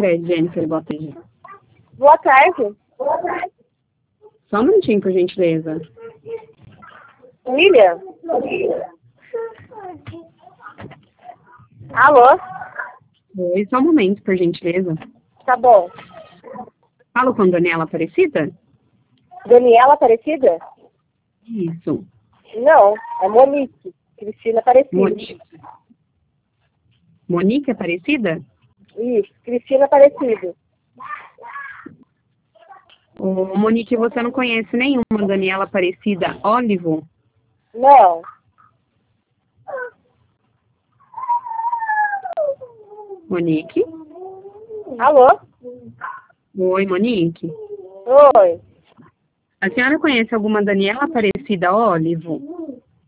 é Jennifer Botelho. Boa tarde. Só um minutinho, por gentileza. William? Alô? Oi, só um momento, por gentileza. Tá bom. Falo com Daniela Aparecida? Daniela Aparecida? Isso. Não, é Monique. Cristina Aparecida. Monique Aparecida? Isso, Cristina Aparecida. Ô, Monique, você não conhece nenhuma Daniela Aparecida Olivo? Não. Monique? Alô? Oi, Monique. Oi. A senhora conhece alguma Daniela Aparecida Olivo?